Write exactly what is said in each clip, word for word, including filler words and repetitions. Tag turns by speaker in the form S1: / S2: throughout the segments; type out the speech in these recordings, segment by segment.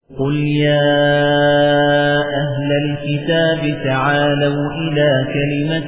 S1: قُلْ يَا أَهْلَ الْكِتَابِ تَعَالَوْا إِلَى كَلِمَةٍ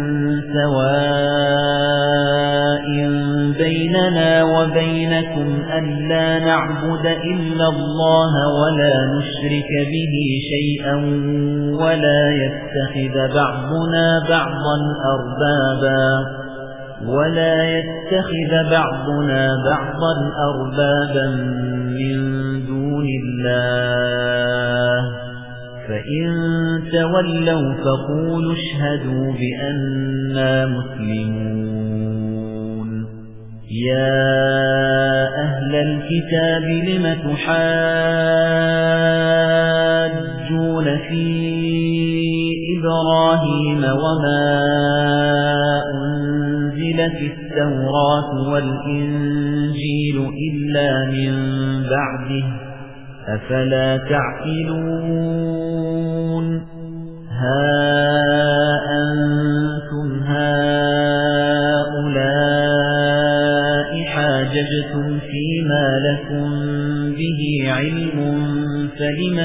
S1: سَوَاءٍ بَيْنَنَا وَبَيْنَكُمْ أَلَّا نَعْبُدَ إِلَّا اللَّهَ وَلَا نُشْرِكَ بِهِ شَيْئًا وَلَا يَتَّخِذَ بَعْضُنَا بَعْضًا أَرْبَابًا وَلَا يَتَّخِذَ بَعْضُنَا بَعْضًا أَرْبَابًا مِنْ دُونِ اللَّهِ فَإِن تَوَلَّوْا فَقُولُوا اشْهَدُوا بِأَنَّا مُسْلِمُونَ يَا أَهْلَ الْكِتَابِ لِمَ تُحَاجُّونَ فِي إِبْرَاهِيمَ وَمَا أُنْزِلَتِ التَّوْرَاةُ وَالْإِنْجِيلُ إِلَّا مِنْ بَعْدِهِ أَفَلَا تَعْقِلُونَ هَا أَنْتُمْ هَؤُلَاءِ حَاجَجْتُمْ فِيمَا لَكُمْ بِهِ عِلْمٌ فَلِمَ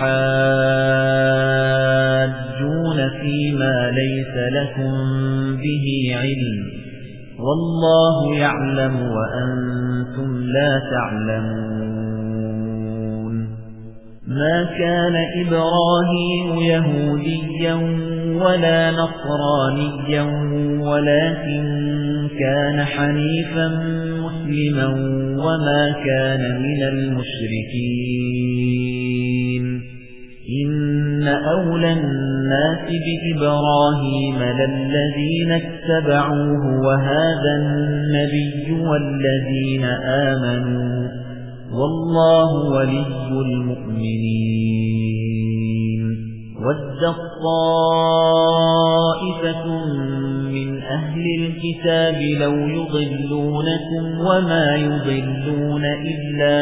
S1: تُحَاجُّونَ فِيمَا لَيْسَ لَكُمْ بِهِ عِلْمٌ وَاللَّهُ يَعْلَمُ وَأَنْتُمْ لَا تَعْلَمُونَ مَا كَانَ إِبْرَاهِيمُ يَهُودِيًّا وَلَا نَصْرَانِيًّا وَلَكِنْ كَانَ حَنِيفًا مُسْلِمًا وَمَا كَانَ مِنَ الْمُشْرِكِينَ إِنَّ أَوْلَى النَّاسِ بِإِبْرَاهِيمَ لَلَّذِينَ اتَّبَعُوهُ وَهَذَا النَّبِيُّ وَالَّذِينَ آمَنُوا وَاللَّهُ وَلِيُّ الْمُؤْمِنِينَ وَدَّت طَّائِفَةٌ مِنْ أَهْلِ الْكِتَابِ لَوْ يُضِلُّونَكُمْ وَمَا يُضِلُّونَ إِلَّا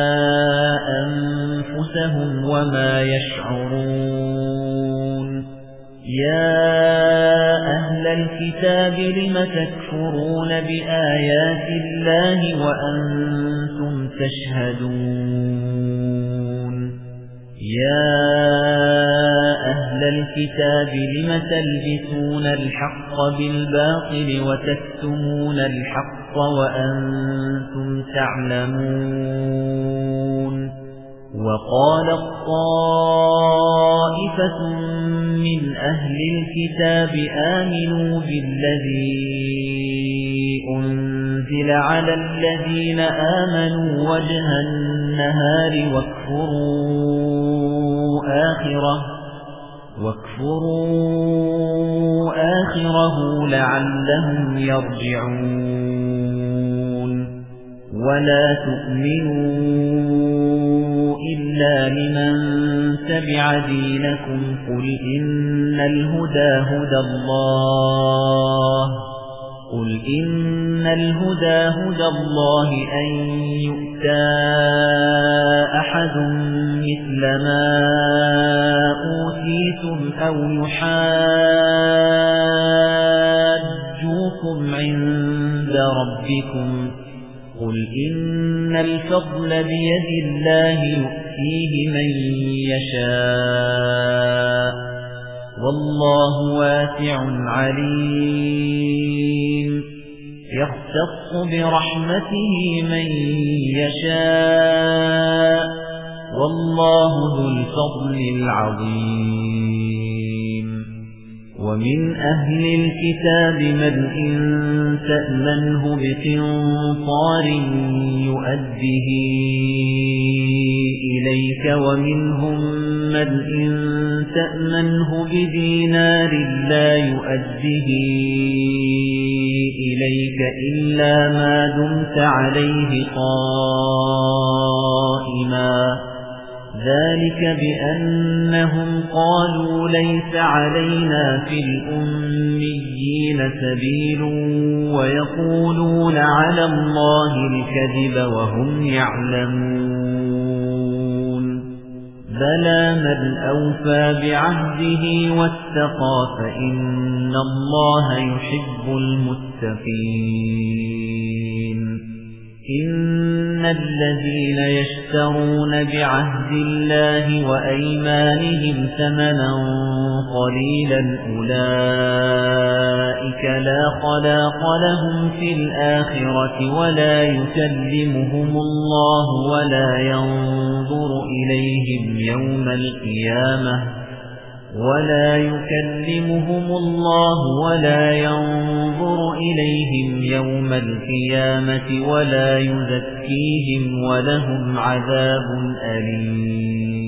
S1: أَنفُسَهُمْ وَمَا يَشْعُرُونَ يَا أَهْلَ الْكِتَابِ لِمَ تَكْفُرُونَ بِآيَاتِ اللَّهِ وَأَنْتُمْ تَشْهَدُونَ يَا أَهْلَ الْكِتَابِ لِمَ تَلْبِسُونَ الْحَقَّ بِالْبَاطِلِ وَتَكْتُمُونَ الْحَقَّ وَأَنْتُمْ تَعْلَمُونَ وَقَالَت طَّائِفَةٌ مِنْ أَهْلِ الْكِتَابِ آمِنُوا بِالَّذِي أُنْزِلَ عَلَى الَّذِينَ آمَنُوا وَجْهَ النَّهَارِ وَاكْفُرُوا آخِرَهُ وَاكْفُرُوا آخِرَهُ لَعَلَّهُمْ يَرْجِعُونَ وَلَا تُؤْمِنُوا إِلَّا لِمَن تَبِعَ دِينَكُمْ قُلْ إِنَّ الْهُدَى هُدَى اللَّهِ قُلْ إِنَّ الْهُدَى هُدَى اللَّهِ أَن يُؤْتَى أَحَدٌ مِثْلَ مَا أُوتِيتُمْ أَوْ يُحَاجُّوكُمْ عِندَ رَبِّكُمْ قُلْ إِنَّ الْفَضْلَ بِيَدِ اللَّهِ يُؤْتِيهِ مَن يَشَاءُ وَاللَّهُ وَاسِعٌ عَلِيمٌ يَخْتَصُّ بِرَحْمَتِهِ مَن يَشَاءُ وَاللَّهُ ذُو الْفَضْلِ الْعَظِيمِ وَمِنْ أَهْلِ الْكِتَابِ مَنْ إِن تَأْمَنْهُ بِقِنطَارٍ يُؤَدِّهِ إِلَيْكَ وَمِنْهُمْ مَنْ إِن تَأْمَنْهُ بِدِينَارٍ لَا يُؤَدِّهِ إِلَيْكَ إِلَّا مَا دُمْتَ عَلَيْهِ قَائِمًا ذَلِكَ بِأَنَّهُمْ قَالُوا لَيْسَ عَلَيْنَا فِي الْأُمِّيِّينَ سَبِيلٌ وَيَقُولُونَ عَلَى اللَّهِ الْكَذِبَ وَهُمْ يَعْلَمُونَ بَلَى مَنْ أَوْفَى بِعَهْدِهِ وَاتَّقَى فَإِنَّ اللَّهَ يُحِبُّ الْمُتَّقِينَ إِنَّ الَّذِينَ يَشْتَرُونَ بِعَهْدِ اللَّهِ وَأَيْمَانِهِمْ ثَمَنًا قَلِيلًا أُولَئِكَ لَا خَلَاقَ لَهُمْ فِي الْآخِرَةِ وَلَا يُكَلِّمُهُمُ اللَّهُ وَلَا يَنظُرُ إِلَيْهِمْ يَوْمَ الْقِيَامَةِ وَلَا يُكَلِّمُهُمُ اللَّهُ وَلَا يَنظُرُ إِلَيْهِمْ يَوْمَ الْقِيَامَةِ وَلَا يُزَكِّيهِمْ وَلَهُمْ عَذَابٌ أَلِيمٌ